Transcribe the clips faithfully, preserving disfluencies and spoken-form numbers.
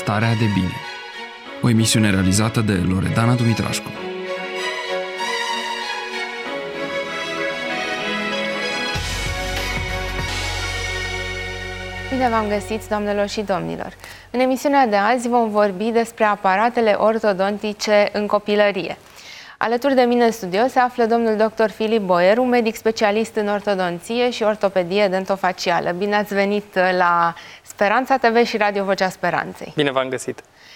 Starea de bine. O emisiune realizată de Loredana Dumitrașcu. Bine v-am găsit, doamnelor și domnilor! În emisiunea de azi vom vorbi despre aparatele ortodontice în copilărie. Alături de mine în studio se află domnul doctor Filip Boieru, medic specialist în ortodonție și ortopedie dentofacială. Bine ați venit la Speranța T V și Radio Vocea Speranței. Bine v-am găsit!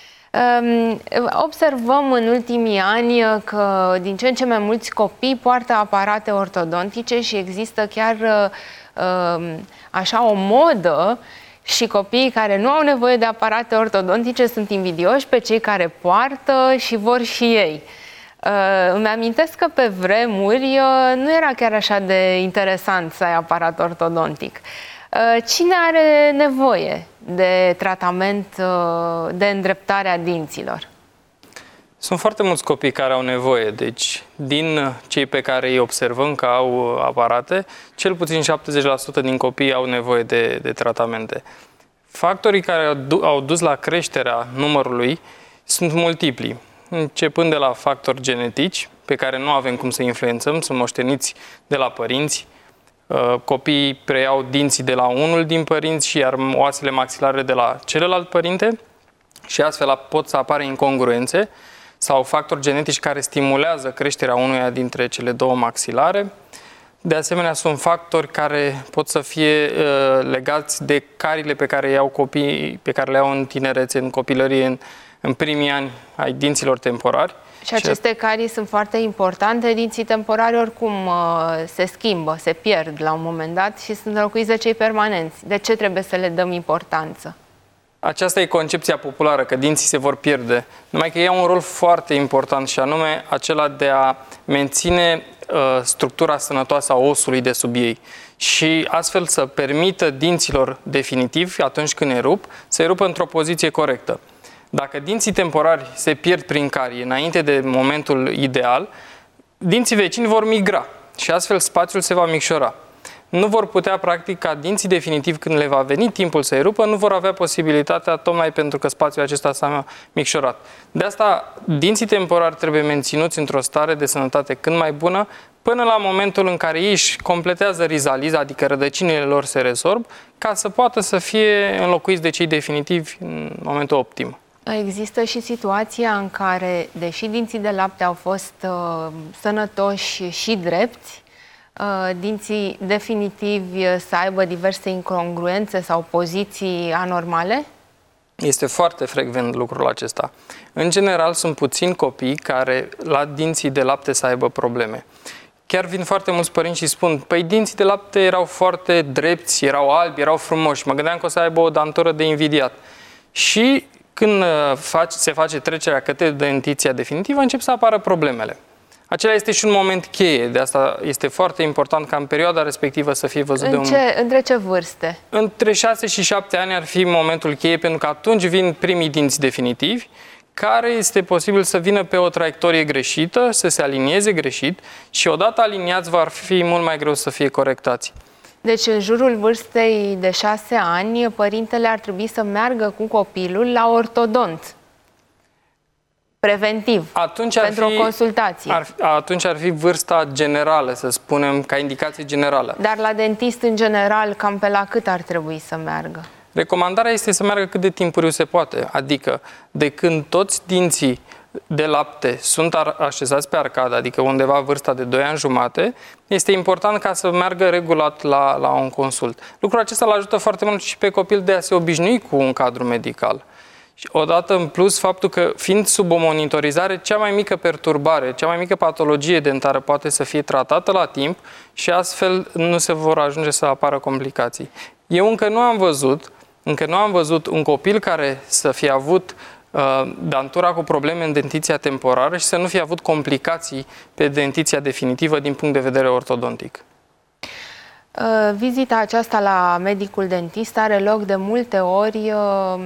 Observăm în ultimii ani că din ce în ce mai mulți copii poartă aparate ortodontice și există chiar așa o modă și copiii care nu au nevoie de aparate ortodontice sunt invidioși pe cei care poartă și vor și ei. Îmi amintesc că pe vremuri nu era chiar așa de interesant să ai aparat ortodontic. Cine are nevoie de tratament de îndreptare a dinților? Sunt foarte mulți copii care au nevoie, deci din cei pe care îi observăm că au aparate, cel puțin șaptezeci la sută din copii au nevoie de, de tratamente. Factorii care au dus la creșterea numărului sunt multipli, începând de la factori genetici, pe care nu avem cum să influențăm, sunt moșteniți de la părinți. Copiii preiau dinții de la unul din părinți și iar oasele maxilare de la celălalt părinte și astfel pot să apară incongruențe sau factori genetici care stimulează creșterea unuia dintre cele două maxilare. De asemenea, sunt factori care pot să fie uh, legați de carile pe care le au copiii, pe care le au în tinerețe, în copilărie, în, în primii ani ai dinților temporari. Și aceste carii sunt foarte importante. Dinții temporari oricum uh, se schimbă, se pierd la un moment dat și sunt înlocuiți de cei permanenți. De ce trebuie să le dăm importanță? Aceasta e concepția populară, că dinții se vor pierde. Numai că ei au un rol foarte important și anume acela de a menține uh, structura sănătoasă a osului de sub ei și astfel să permită dinților definitivi, atunci când ne rup, să rupă într-o poziție corectă. Dacă dinții temporari se pierd prin carie înainte de momentul ideal, dinții vecini vor migra și astfel spațiul se va micșora. Nu vor putea, practic, ca dinții definitiv, când le va veni timpul să-i rupă, nu vor avea posibilitatea, tocmai pentru că spațiul acesta s-a micșorat. De asta, dinții temporari trebuie menținuți într-o stare de sănătate cât mai bună, până la momentul în care ei își completează rizaliza, adică rădăcinile lor se resorb, ca să poată să fie înlocuiți de cei definitivi în momentul optim. Există și situația în care, deși dinții de lapte au fost uh, sănătoși și drepți, dinții definitivi să aibă diverse incongruențe sau poziții anormale? Este foarte frecvent lucrul acesta. În general, sunt puțini copii care la dinții de lapte să aibă probleme. Chiar vin foarte mulți părinți și spun, păi dinții de lapte erau foarte drepți, erau albi, erau frumoși, mă gândeam că o să aibă o dantură de invidiat. Și când se face trecerea către dentiția definitivă, încep să apară problemele. Acela este și un moment cheie, de asta este foarte important ca în perioada respectivă să fie văzut în de un... Ce, între ce vârste? Între șase și șapte ani ar fi momentul cheie, pentru că atunci vin primii dinți definitivi, care este posibil să vină pe o traiectorie greșită, să se alinieze greșit și odată aliniați va fi mult mai greu să fie corectați. Deci în jurul vârstei de șase ani, părintele ar trebui să meargă cu copilul la ortodont. Preventiv, atunci pentru ar fi, o consultație. Ar, atunci ar fi vârsta generală, să spunem, ca indicație generală. Dar la dentist, în general, cam pe la cât ar trebui să meargă? Recomandarea este să meargă cât de timpuriu se poate, adică de când toți dinții de lapte sunt așezați pe arcadă, adică undeva vârsta de doi ani jumate, este important ca să meargă regulat la, la un consult. Lucrul acesta îl ajută foarte mult și pe copil de a se obișnui cu un cadru medical. Și odată în plus, faptul că fiind sub o monitorizare, cea mai mică perturbare, cea mai mică patologie dentară poate să fie tratată la timp și astfel nu se vor ajunge să apară complicații. Eu încă nu am văzut, încă nu am văzut un copil care să fie avut uh, dantura cu probleme în dentiția temporară și să nu fie avut complicații pe dentiția definitivă din punct de vedere ortodontic. Uh, vizita aceasta la medicul dentist are loc de multe ori uh,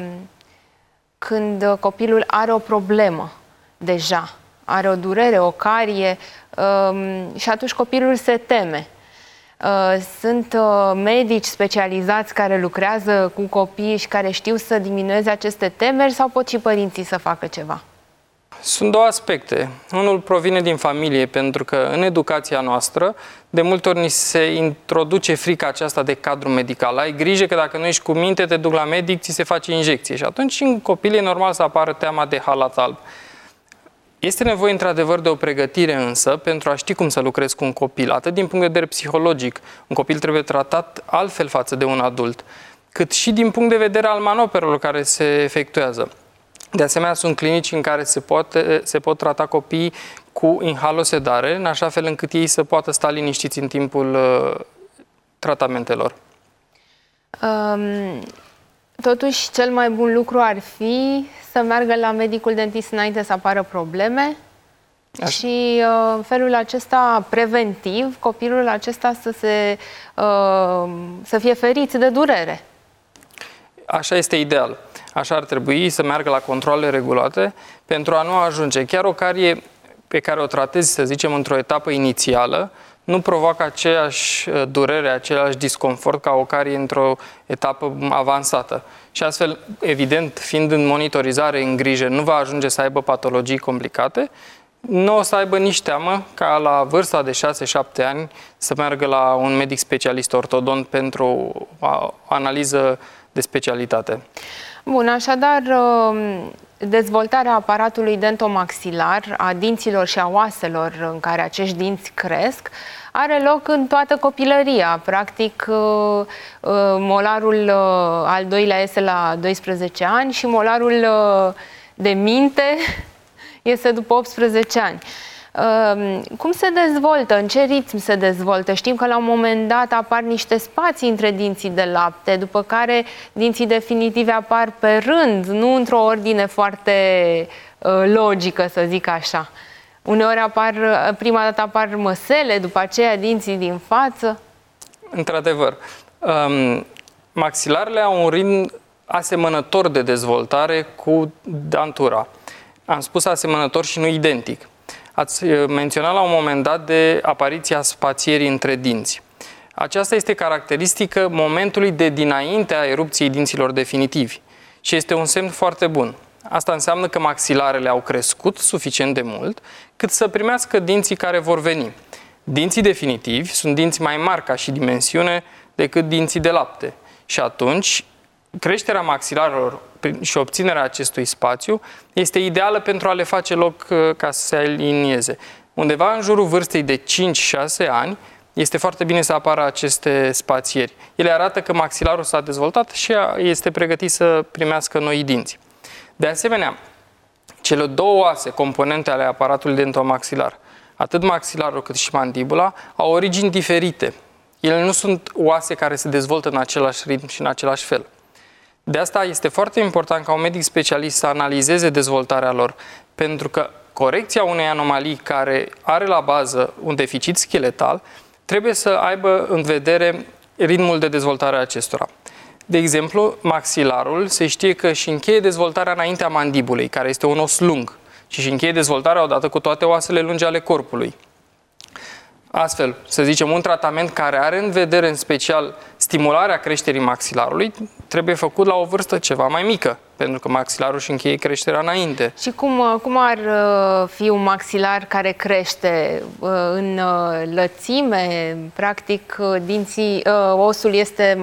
când copilul are o problemă deja, are o durere, o carie um, și atunci copilul se teme. Sunt medici specializați care lucrează cu copii și care știu să diminueze aceste temeri sau pot și părinții să facă ceva? Sunt două aspecte. Unul provine din familie, pentru că în educația noastră de multe ori ni se introduce frica aceasta de cadru medical. Ai grijă că dacă nu ești cu minte, te duc la medic, ți se face injecție. Și atunci în copil e normal să apară teama de halat alb. Este nevoie într-adevăr de o pregătire însă pentru a ști cum să lucrezi cu un copil, atât din punct de vedere psihologic, un copil trebuie tratat altfel față de un adult, cât și din punct de vedere al manoperelor care se efectuează. De asemenea, sunt clinici în care se, poate, se pot trata copiii cu inhalosedare, în așa fel încât ei să poată sta liniștiți în timpul uh, tratamentelor. Um, totuși, cel mai bun lucru ar fi să meargă la medicul dentist înainte să apară probleme. Așa. Și uh, în felul acesta preventiv, copilul acesta să, se, uh, să fie ferit de durere. Așa este ideal. Așa ar trebui să meargă la controale regulate pentru a nu ajunge. Chiar o carie pe care o tratezi, să zicem, într-o etapă inițială, nu provoacă aceeași durere, același disconfort ca o carie într-o etapă avansată. Și astfel, evident, fiind în monitorizare, în grijă, nu va ajunge să aibă patologii complicate, nu o să aibă nici teamă ca la vârsta de șase șapte ani să meargă la un medic specialist ortodont pentru o analiză de specialitate. Bun, așadar, dezvoltarea aparatului dentomaxilar, a dinților și a oaselor în care acești dinți cresc, are loc în toată copilăria. Practic, molarul al doilea este la doisprezece ani și molarul de minte este după optsprezece ani. Cum se dezvoltă? În ce ritm se dezvoltă? Știm că la un moment dat apar niște spații între dinții de lapte, după care dinții definitive apar pe rând, nu într-o ordine foarte logică, să zic așa. Uneori apar, prima dată apar măsele, după aceea dinții din față. Într-adevăr, um, maxilarele au un ritm asemănător de dezvoltare cu dantura. Am spus asemănător și nu identic. Ați menționat la un moment dat de apariția spațierii între dinți. Aceasta este caracteristică momentului de dinainte a erupției dinților definitivi și este un semn foarte bun. Asta înseamnă că maxilarele au crescut suficient de mult cât să primească dinții care vor veni. Dinții definitivi sunt dinți mai mari ca și dimensiune decât dinții de lapte și atunci creșterea maxilarelor și obținerea acestui spațiu este ideală pentru a le face loc ca să se alinieze. Undeva în jurul vârstei de cinci șase ani este foarte bine să apară aceste spațieri. Ele arată că maxilarul s-a dezvoltat și este pregătit să primească noi dinți. De asemenea, cele două oase, componente ale aparatului dentomaxilar, atât maxilarul cât și mandibula, au origini diferite. Ele nu sunt oase care se dezvoltă în același ritm și în același fel. De asta este foarte important ca un medic specialist să analizeze dezvoltarea lor, pentru că corecția unei anomalii care are la bază un deficit scheletal trebuie să aibă în vedere ritmul de dezvoltare a acestora. De exemplu, maxilarul se știe că își încheie dezvoltarea înaintea mandibulei, care este un os lung, și își încheie dezvoltarea odată cu toate oasele lungi ale corpului. Astfel, să zicem, un tratament care are în vedere în special stimularea creșterii maxilarului trebuie făcut la o vârstă ceva mai mică, pentru că maxilarul își încheie creșterea înainte. Și cum, cum ar fi un maxilar care crește în lățime? Practic, dinții, osul este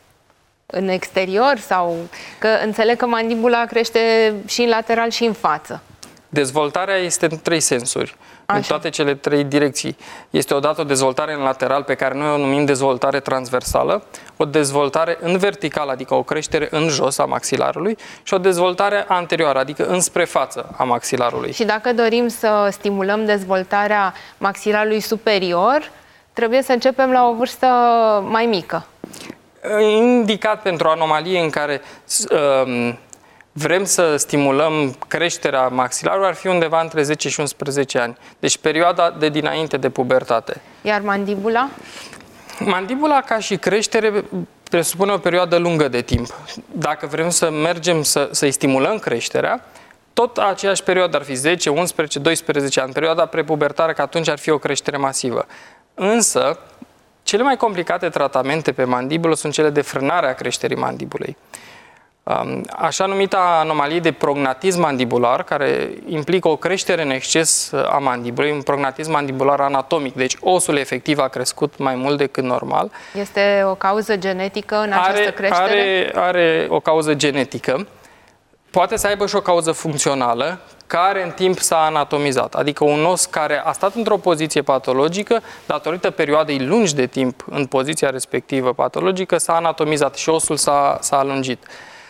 în exterior sau că înțeleg că mandibula crește și în lateral și în față? Dezvoltarea este în trei sensuri. Așa. În toate cele trei direcții. Este odată o dezvoltare în lateral, pe care noi o numim dezvoltare transversală, o dezvoltare în vertical, adică o creștere în jos a maxilarului, și o dezvoltare anterioară, adică înspre față a maxilarului. Și dacă dorim să stimulăm dezvoltarea maxilarului superior, trebuie să începem la o vârstă mai mică. Indicat pentru o anomalie în care uh, vrem să stimulăm creșterea maxilarului, ar fi undeva între zece și unsprezece ani. Deci perioada de dinainte de pubertate. Iar mandibula? Mandibula, ca și creștere, presupune o perioadă lungă de timp. Dacă vrem să mergem să, să-i stimulăm creșterea, tot aceeași perioadă ar fi zece, unsprezece, doisprezece ani. Perioada prepubertară, că atunci ar fi o creștere masivă. Însă, Cele mai complicate tratamente pe mandibulă sunt cele de frânare a creșterii mandibulei. Așa numita anomalie de prognatism mandibular, care implică o creștere în exces a mandibulei, un prognatism mandibular anatomic, deci osul efectiv a crescut mai mult decât normal. Este o cauză genetică în această are, creștere? Are, are o cauză genetică, poate să aibă și o cauză funcțională, care în timp s-a anatomizat, adică un os care a stat într-o poziție patologică, datorită perioadei lungi de timp în poziția respectivă patologică, s-a anatomizat și osul s-a, s-a alungit.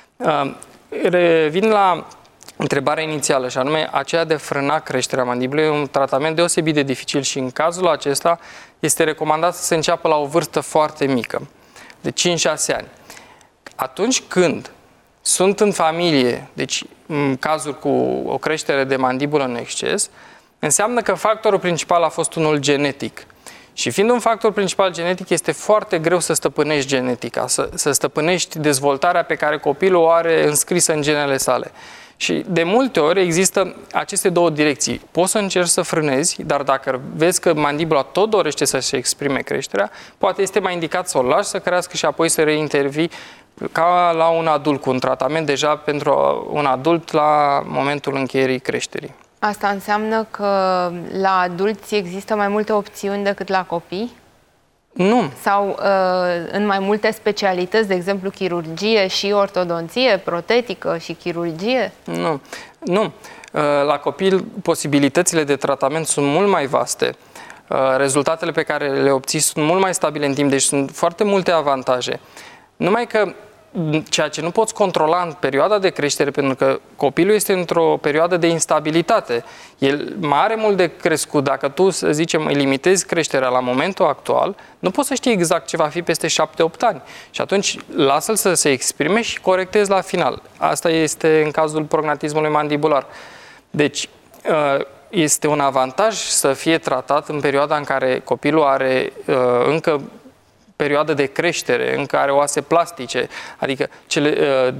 Revin la întrebarea inițială, și anume aceea de frâna creșterea mandibulei, un tratament deosebit de dificil și în cazul acesta este recomandat să se înceapă la o vârstă foarte mică, de cinci șase ani. Atunci când sunt în familie, deci în cazuri cu o creștere de mandibulă în exces, înseamnă că factorul principal a fost unul genetic. Și fiind un factor principal genetic, este foarte greu să stăpânești genetica, să, să stăpânești dezvoltarea pe care copilul o are înscrisă în genele sale. Și de multe ori există aceste două direcții. Poți să încerci să frânezi, dar dacă vezi că mandibula tot dorește să-și exprime creșterea, poate este mai indicat să o lași să crească și apoi să reintervii ca la un adult, cu un tratament deja pentru un adult la momentul încheierii creșterii. Asta înseamnă că la adulți există mai multe opțiuni decât la copii? Nu. Sau uh, în mai multe specialități, de exemplu chirurgie și ortodonție, protetică și chirurgie? Nu. Nu. Uh, la copii posibilitățile de tratament sunt mult mai vaste. Uh, rezultatele pe care le obții sunt mult mai stabile în timp, deci sunt foarte multe avantaje. Numai că ceea ce nu poți controla în perioada de creștere, pentru că copilul este într-o perioadă de instabilitate. El mai are mult de crescut. Dacă tu, să zicem, îi limitezi creșterea la momentul actual, nu poți să știi exact ce va fi peste șapte opt ani. Și atunci lasă-l să se exprime și corectezi la final. Asta este în cazul prognatismului mandibular. Deci, este un avantaj să fie tratat în perioada în care copilul are încă perioadă de creștere, în care oase plastice, adică cele,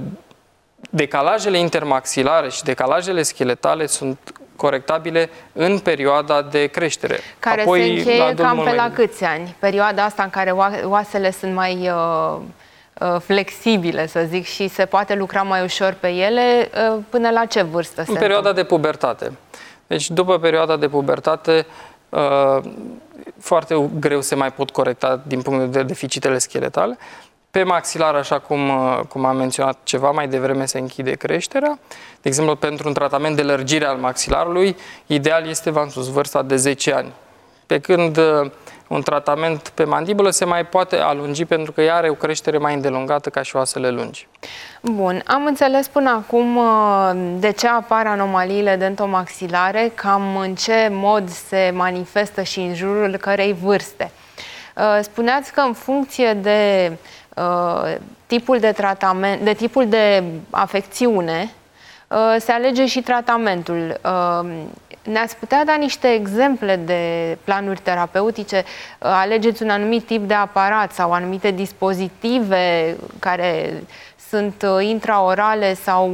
decalajele intermaxilare și decalajele scheletale sunt corectabile în perioada de creștere. Care Apoi, se încheie cam pe la mai... câți ani? Perioada asta în care oasele sunt mai uh, uh, flexibile, să zic, și se poate lucra mai ușor pe ele, uh, până la ce vârstă? În perioada de pubertate. Deci după perioada de pubertate, uh, foarte greu se mai pot corecta din punct de vedere deficitele scheletale. Pe maxilar, așa cum, cum am menționat ceva mai devreme, se închide creșterea. De exemplu, pentru un tratament de lărgire al maxilarului, ideal este, v-am spus, vârsta de zece ani. Pe când un tratament pe mandibulă se mai poate alungi pentru că ea are o creștere mai îndelungată ca și oasele lungi. Bun, am înțeles până acum de ce apar anomaliile dentomaxilare, cam în ce mod se manifestă și în jurul cărei vârste. Spuneați că în funcție de tipul de tratament, de tipul de afecțiune, se alege și tratamentul. Ne-ați putea da niște exemple de planuri terapeutice? Alegeți un anumit tip de aparat sau anumite dispozitive care sunt intraorale sau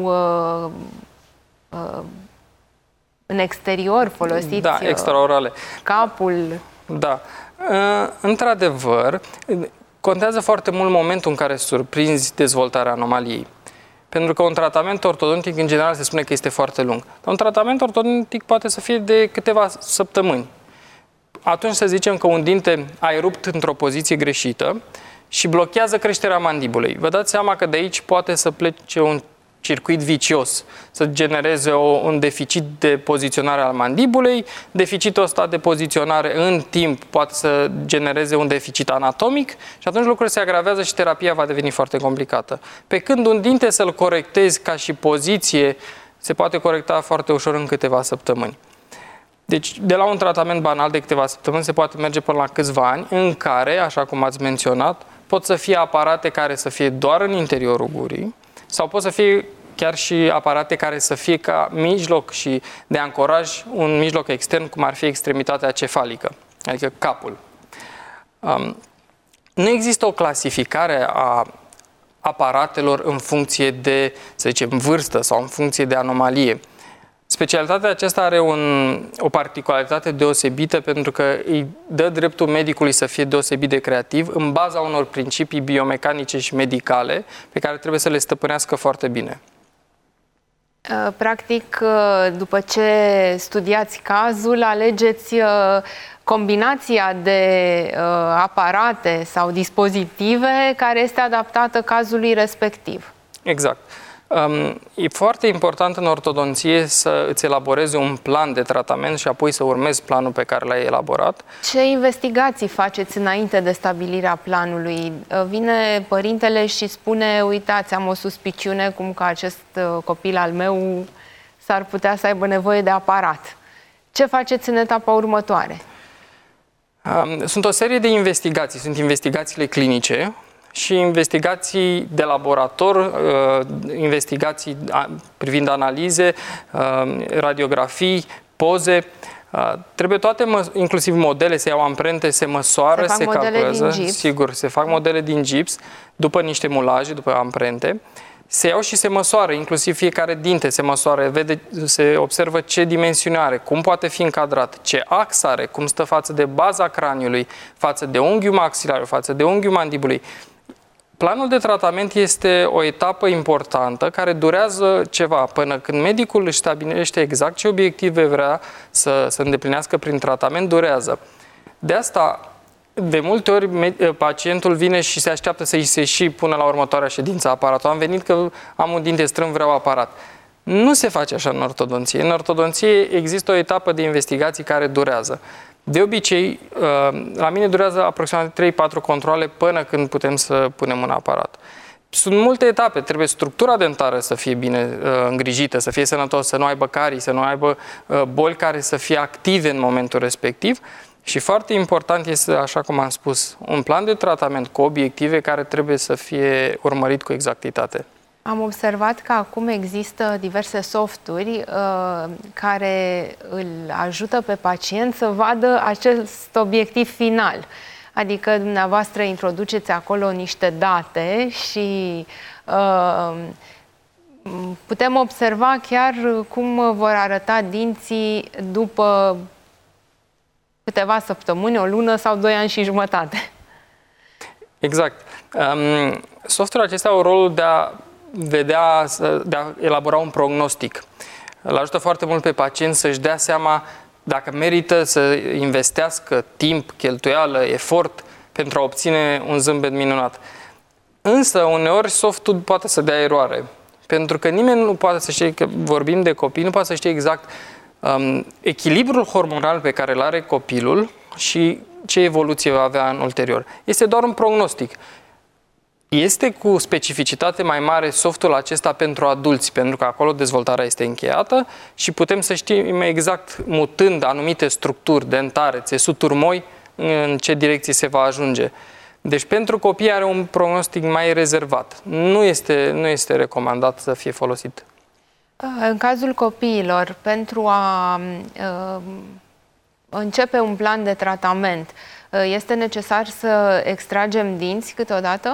în exterior folosiți? Da, extraorale. Capul? Da. Într-adevăr, contează foarte mult momentul în care surprinzi dezvoltarea anomaliei. Pentru că un tratament ortodontic, în general, se spune că este foarte lung. Dar un tratament ortodontic poate să fie de câteva săptămâni. Atunci să zicem că un dinte a erupt într-o poziție greșită și blochează creșterea mandibulei. Vă dați seama că de aici poate să plece un circuit vicios, să genereze o, un deficit de poziționare al mandibulei. Deficitul ăsta de poziționare în timp poate să genereze un deficit anatomic și atunci lucrurile se agravează și terapia va deveni foarte complicată. Pe când un dinte să-l corectezi ca și poziție, se poate corecta foarte ușor în câteva săptămâni. Deci, de la un tratament banal de câteva săptămâni se poate merge până la câțiva ani, în care, așa cum ați menționat, pot să fie aparate care să fie doar în interiorul gurii, sau pot să fie chiar și aparate care să fie ca mijloc și de ancoraj un mijloc extern, cum ar fi extremitatea cefalică, adică capul. Um, nu există o clasificare a aparatelor în funcție de, să zicem, vârstă sau în funcție de anomalie. Specialitatea aceasta are un, o particularitate deosebită pentru că îi dă dreptul medicului să fie deosebit de creativ în baza unor principii biomecanice și medicale pe care trebuie să le stăpânească foarte bine. Practic, după ce studiați cazul, alegeți combinația de aparate sau dispozitive care este adaptată cazului respectiv. Exact. E foarte important în ortodonție să îți elaborezi un plan de tratament și apoi să urmezi planul pe care l-ai elaborat. Ce investigații faceți înainte de stabilirea planului? Vine părintele și spune, uitați, am o suspiciune cum că acest copil al meu s-ar putea să aibă nevoie de aparat. Ce faceți în etapa următoare? Sunt o serie de investigații. Sunt investigațiile clinice și investigații de laborator, investigații privind analize, radiografii, poze. Trebuie toate, inclusiv modele, se iau amprente, se măsoară, se, se calculează. Sigur, se fac modele din gips, după niște mulaje, după amprente. Se iau și se măsoară, inclusiv fiecare dinte se măsoară, vede, se observă ce dimensiune are, cum poate fi încadrat, ce ax are, cum stă față de baza craniului, față de unghiul maxilar, față de unghiul mandibulei. Planul de tratament este o etapă importantă care durează ceva până când medicul își stabilește exact ce obiective vrea să, să îndeplinească prin tratament, durează. De asta, de multe ori, pacientul vine și se așteaptă să-i se și pună la următoarea ședință aparatul. Am venit că am un dinte strâmb, vreau aparat. Nu se face așa în ortodonție. În ortodonție există o etapă de investigații care durează. De obicei, la mine durează aproximativ trei patru controale până când putem să punem un aparat. Sunt multe etape. Trebuie structura dentară să fie bine îngrijită, să fie sănătos, să nu aibă carii, să nu aibă boli care să fie active în momentul respectiv. Și foarte important este, așa cum am spus, un plan de tratament cu obiective care trebuie să fie urmărit cu exactitate. Am observat că acum există diverse softuri uh, care îl ajută pe pacient să vadă acest obiectiv final. Adică dumneavoastră introduceți acolo niște date și uh, putem observa chiar cum vor arăta dinții după câteva săptămâni, o lună sau doi ani și jumătate. Exact. Um, softurile acestea au rolul de a vedea, de a elabora un prognostic. Îl ajută foarte mult pe pacient să-și dea seama dacă merită să investească timp, cheltuială, efort pentru a obține un zâmbet minunat. Însă, uneori, softul poate să dea eroare. Pentru că nimeni nu poate să știe, că vorbim de copii, nu poate să știe exact um, echilibrul hormonal pe care îl are copilul și ce evoluție va avea în ulterior. Este doar un prognostic. Este cu specificitate mai mare softul acesta pentru adulți, pentru că acolo dezvoltarea este încheiată și putem să știm exact, mutând anumite structuri dentare, țesuturi moi, în ce direcție se va ajunge. Deci pentru copii are un prognostic mai rezervat. Nu este, nu este recomandat să fie folosit. În cazul copiilor, pentru a uh, începe un plan de tratament, uh, este necesar să extragem dinți câteodată?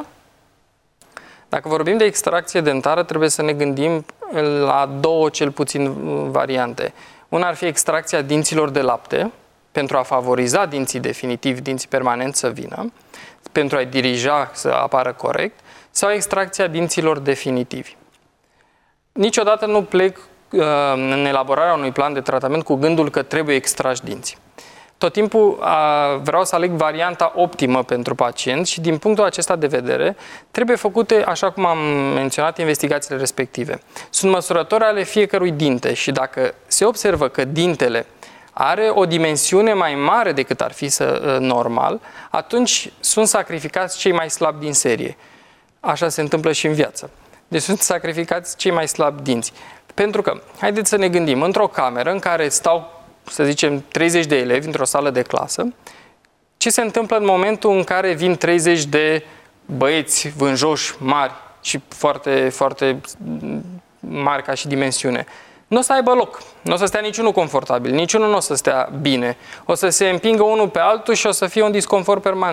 Dacă vorbim de extracție dentară, trebuie să ne gândim la două, cel puțin, variante. Una ar fi extracția dinților de lapte, pentru a favoriza dinții definitivi, dinții permanenți să vină, pentru a-i dirija să apară corect, sau extracția dinților definitivi. Niciodată nu plec uh, în elaborarea unui plan de tratament cu gândul că trebuie extrași dinții. Tot timpul uh, vreau să aleg varianta optimă pentru pacient și din punctul acesta de vedere trebuie făcute, așa cum am menționat, investigațiile respective. Sunt măsurători ale fiecărui dinte și dacă se observă că dintele are o dimensiune mai mare decât ar fi să, uh, normal, atunci sunt sacrificați cei mai slabi din serie. Așa se întâmplă și în viață. Deci sunt sacrificați cei mai slabi dinți. Pentru că, haideți să ne gândim, într-o cameră în care stau, să zicem, treizeci de elevi într-o sală de clasă, ce se întâmplă în momentul în care vin treizeci de băieți vânjoși mari și foarte, foarte mari ca și dimensiune? Nu o să aibă loc, nu o să stea niciunul confortabil, niciunul nu o să stea bine, o să se împingă unul pe altul și o să fie un disconfort permanent.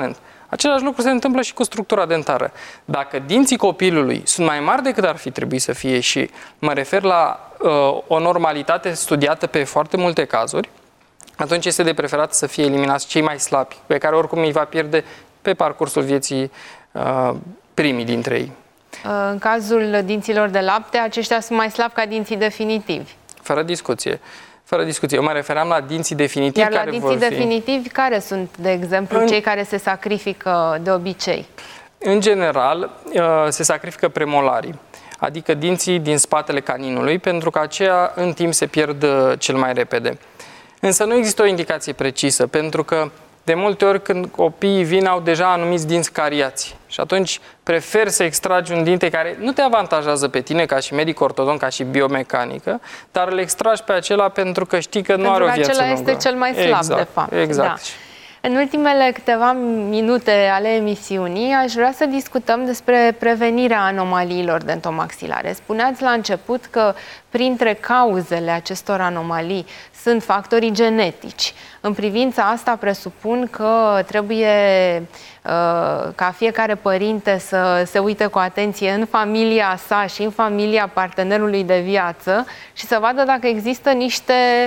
Același lucru se întâmplă și cu structura dentară. Dacă dinții copilului sunt mai mari decât ar fi trebuit să fie și mă refer la uh, o normalitate studiată pe foarte multe cazuri, atunci este de preferat să fie eliminați cei mai slabi, pe care oricum îi va pierde pe parcursul vieții uh, primii dintre ei. În cazul dinților de lapte, aceștia sunt mai slabi ca dinții definitivi. Fără discuție. Fără discuție. Eu mă refeream la dinții definitivi. Iar la care dinții vor fi... definitivi, care sunt, de exemplu, în... cei care se sacrifică de obicei? În general, se sacrifică premolarii, adică dinții din spatele caninului, pentru că aceia în timp se pierd cel mai repede. Însă nu există o indicație precisă, pentru că de multe ori când copiii vin au deja anumiți dinți cariați și atunci prefer să extragi un dinte care nu te avantajează pe tine ca și medic ortodont, ca și biomecanică, dar îl extragi pe acela pentru că știi că pentru nu are o viață acela lungă. Este cel mai slab, exact, de fapt. Exact. Da. În ultimele câteva minute ale emisiunii aș vrea să discutăm despre prevenirea anomaliilor dentomaxilare. Spuneați la început că printre cauzele acestor anomalii sunt factorii genetici. În privința asta presupun că trebuie uh, ca fiecare părinte să se uite cu atenție în familia sa și în familia partenerului de viață și să vadă dacă există niște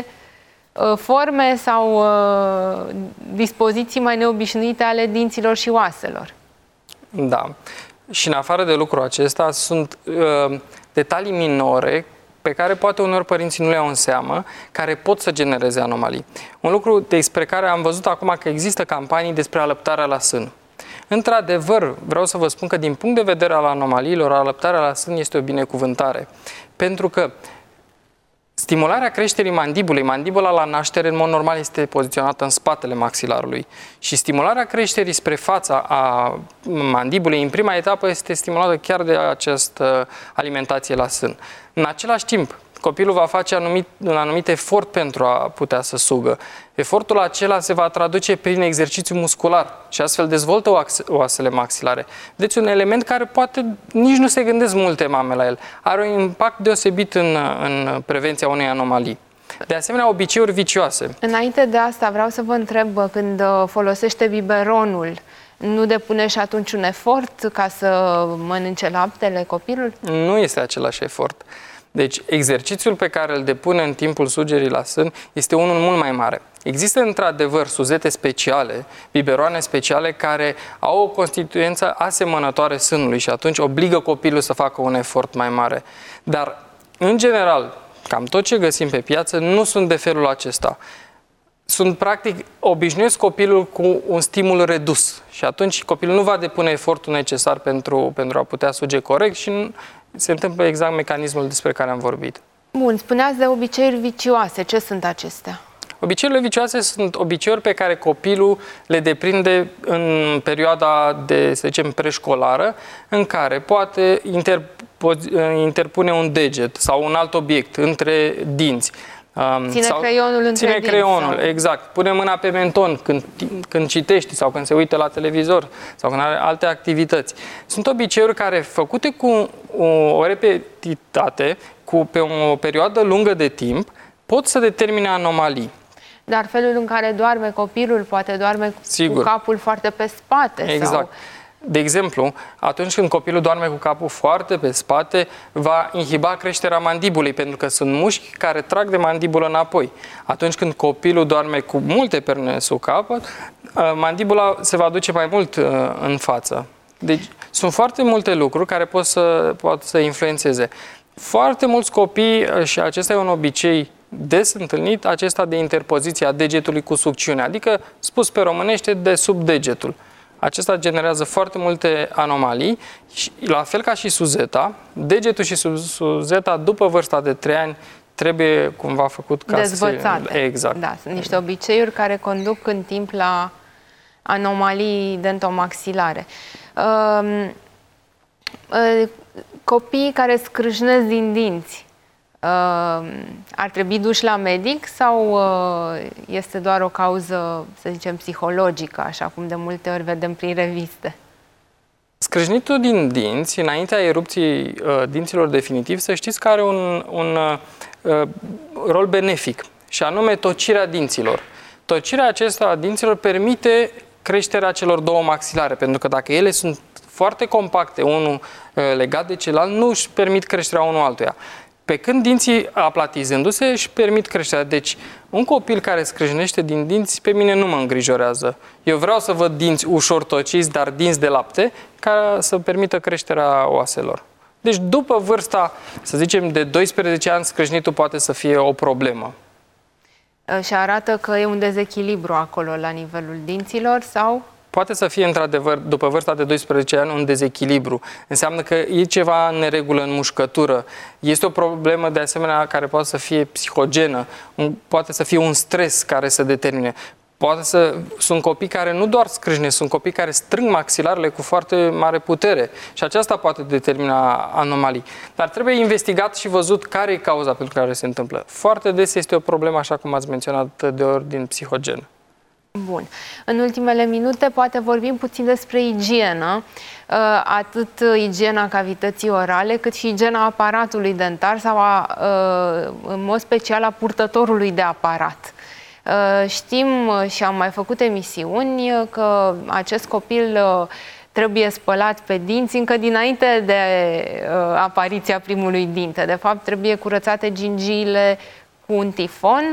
forme sau uh, dispoziții mai neobișnuite ale dinților și oaselor. Da. Și în afară de lucrul acesta sunt uh, detalii minore pe care poate uneori părinții nu le iau în seamă, care pot să genereze anomalii. Un lucru despre care am văzut acum că există campanii despre alăptarea la sân. Într-adevăr, vreau să vă spun că din punct de vedere al anomaliilor, alăptarea la sân este o binecuvântare. Pentru că stimularea creșterii mandibulei, mandibula la naștere în mod normal este poziționată în spatele maxilarului și stimularea creșterii spre fața a mandibulei în prima etapă este stimulată chiar de această alimentație la sân. În același timp, copilul va face anumit, un anumit efort pentru a putea să sugă. Efortul acela se va traduce prin exercițiu muscular și astfel dezvoltă oasele maxilare. Deci un element care poate nici nu se gândesc multe mame la el. Are un impact deosebit în, în prevenția unei anomalii. De asemenea, obiceiuri vicioase. Înainte de asta vreau să vă întreb, când folosește biberonul, nu depune și atunci un efort ca să mănânce laptele copilul? Nu este același efort. Deci, exercițiul pe care îl depune în timpul sugerii la sân este unul mult mai mare. Există, într-adevăr, suzete speciale, biberoane speciale, care au o constituență asemănătoare sânului și atunci obligă copilul să facă un efort mai mare. Dar, în general, cam tot ce găsim pe piață nu sunt de felul acesta. Sunt, practic, obișnuiesc copilul cu un stimul redus și atunci copilul nu va depune efortul necesar pentru, pentru a putea suge corect și nu, se întâmplă exact mecanismul despre care am vorbit. Bun, spuneați de obiceiuri vicioase. Ce sunt acestea? Obiceiurile vicioase sunt obiceiuri pe care copilul le deprinde în perioada de, să zicem, preșcolară, în care poate interpune un deget sau un alt obiect între dinți. Ține sau creionul între ține dinți, creionul, sau... exact. Pune mâna pe menton când, când citești sau când se uită la televizor sau când are alte activități. Sunt obiceiuri care, făcute cu o, o repetitate, cu, pe o perioadă lungă de timp, pot să determine anomalii. Dar felul în care doarme copilul, poate doarme Sigur. cu capul foarte pe spate. Exact. Sau... De exemplu, atunci când copilul doarme cu capul foarte pe spate, va inhiba creșterea mandibulei, pentru că sunt mușchi care trag de mandibulă înapoi. Atunci când copilul doarme cu multe perne sub capăt, mandibula se va duce mai mult în față. Deci sunt foarte multe lucruri care pot să, pot să influențeze. Foarte mulți copii, și acesta e un obicei des întâlnit, acesta de interpoziție a degetului cu sucțiune, adică, spus pe românește, de sub degetul. Acesta generează foarte multe anomalii și, la fel ca și suzeta, degetul și suzeta după vârsta de trei ani trebuie cumva făcut ca dezvățate. Să se... Exact. Da, sunt niște obiceiuri care conduc în timp la anomalii dentomaxilare. Uh, uh, copiii care scrâșnesc din dinți, uh, ar trebui duși la medic sau uh, este doar o cauză, să zicem, psihologică, așa cum de multe ori vedem prin reviste? Scrâșnitul din dinți, înaintea erupției uh, dinților definitiv, să știți că are un, un uh, rol benefic, și anume tocirea dinților. Tocirea acesta a dinților permite creșterea celor două maxilare, pentru că dacă ele sunt foarte compacte, unul legat de celălalt, nu își permit creșterea unul altuia. Pe când dinții, aplatizându-se, își permit creșterea. Deci, un copil care scrâșnește din dinți, pe mine nu mă îngrijorează. Eu vreau să văd dinți ușor tociți, dar dinți de lapte, ca să permită creșterea oaselor. Deci, după vârsta, să zicem, de doisprezece ani, scrâșnitul poate să fie o problemă. Și arată că e un dezechilibru acolo la nivelul dinților sau... Poate să fie, într-adevăr, după vârsta de doisprezece ani, un dezechilibru. Înseamnă că e ceva în neregulă în mușcătură. Este o problemă, de asemenea, care poate să fie psihogenă, un, poate să fie un stres care să determine. Poate să... Sunt copii care nu doar scrâșne, sunt copii care strâng maxilarele cu foarte mare putere. Și aceasta poate determina anomalii. Dar trebuie investigat și văzut care e cauza pentru care se întâmplă. Foarte des este o problemă, așa cum ați menționat, de ordin psihogen. Bun. În ultimele minute poate vorbim puțin despre igienă, atât igiena cavității orale, cât și igiena aparatului dentar sau a, în mod special a purtătorului de aparat. Știm și am mai făcut emisiuni că acest copil trebuie spălat pe dinți încă dinainte de apariția primului dinte. De fapt, trebuie curățate gingiile cu un tifon.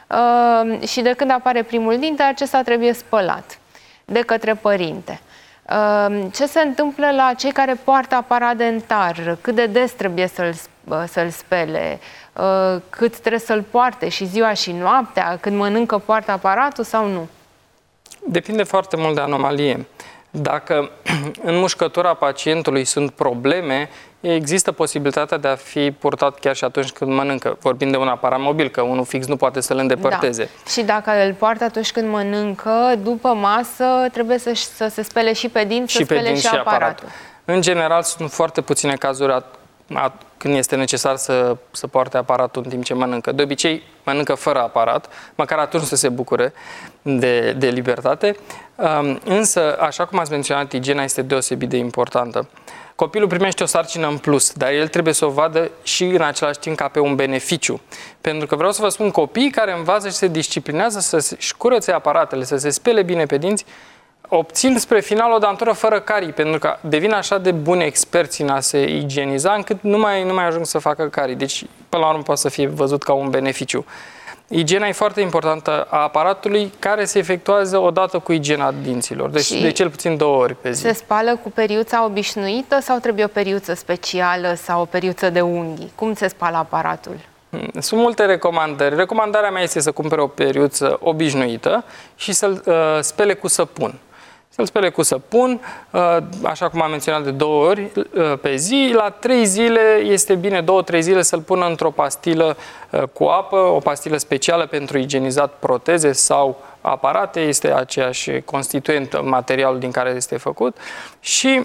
Uh, și de când apare primul dinte, acesta trebuie spălat de către părinte. Uh, ce se întâmplă la cei care poartă aparat dentar? Cât de des trebuie să-l să-l spele? Uh, cât trebuie să-l poarte și ziua și noaptea? Când mănâncă, poartă aparatul sau nu? Depinde foarte mult de anomalie. Dacă în mușcătura pacientului sunt probleme, există posibilitatea de a fi purtat chiar și atunci când mănâncă. Vorbim de un aparat mobil, că unul fix nu poate să-l îndepărteze. Da. Și dacă îl poartă atunci când mănâncă, după masă, trebuie să, să se spele și pe dinți, și să spele pe dinți și aparatul. Și aparatul. În general, sunt foarte puține cazuri a, a, când este necesar să, să poarte aparatul în timp ce mănâncă. De obicei, mănâncă fără aparat, măcar atunci să se bucure de, de libertate. Um, însă, așa cum ați menționat, igiena este deosebit de importantă. Copilul primește o sarcină în plus, dar el trebuie să o vadă și în același timp ca pe un beneficiu. Pentru că vreau să vă spun, copiii care învață și se disciplinează să-și curățe aparatele, să se spele bine pe dinți, obțin spre final o dantură fără carii, pentru că devin așa de buni experți în a se igieniza, încât nu mai, nu mai ajung să facă carii. Deci, până la urmă, poate să fie văzut ca un beneficiu. Igiena e foarte importantă a aparatului, care se efectuează odată cu igiena dinților, deci de cel puțin două ori pe zi. Se spală cu periuța obișnuită sau trebuie o periuță specială sau o periuță de unghii? Cum se spală aparatul? Sunt multe recomandări. Recomandarea mea este să cumpere o periuță obișnuită și să-l uh, spele cu săpun. Să-l spele cu săpun, așa cum am menționat, de două ori pe zi. La trei zile este bine, două, trei zile, să-l pună într-o pastilă cu apă, o pastilă specială pentru igienizat proteze sau aparate. Este aceeași constituent materialul din care este făcut. Și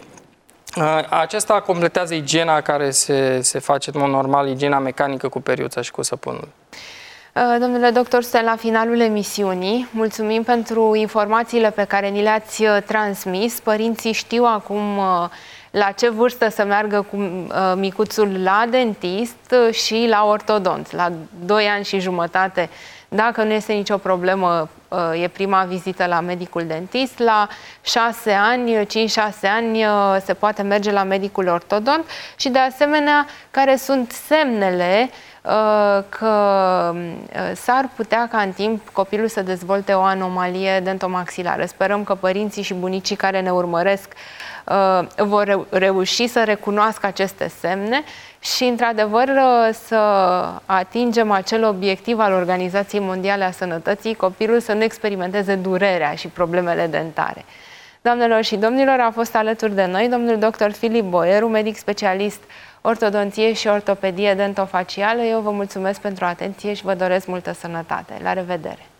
acesta completează igiena care se, se face în mod normal, igiena mecanică cu periuța și cu săpunul. Domnule doctor, suntem la finalul emisiunii. Mulțumim pentru informațiile pe care ni le-ați transmis. Părinții știu acum la ce vârstă să meargă cu micuțul la dentist și la ortodont. La doi ani și jumătate, dacă nu este nicio problemă, e prima vizită la medicul dentist. La șase ani, cinci șase ani, se poate merge la medicul ortodont. Și de asemenea, care sunt semnele că s-ar putea ca în timp copilul să dezvolte o anomalie dentomaxilară. Sperăm că părinții și bunicii care ne urmăresc vor reuși să recunoască aceste semne și, într-adevăr, să atingem acel obiectiv al Organizației Mondiale a Sănătății, copilul să nu experimenteze durerea și problemele dentare. Doamnelor și domnilor, a fost alături de noi domnul doctor Filip Boieru, medic specialist ortodonție și ortopedie dentofacială. Eu vă mulțumesc pentru atenție și vă doresc multă sănătate. La revedere!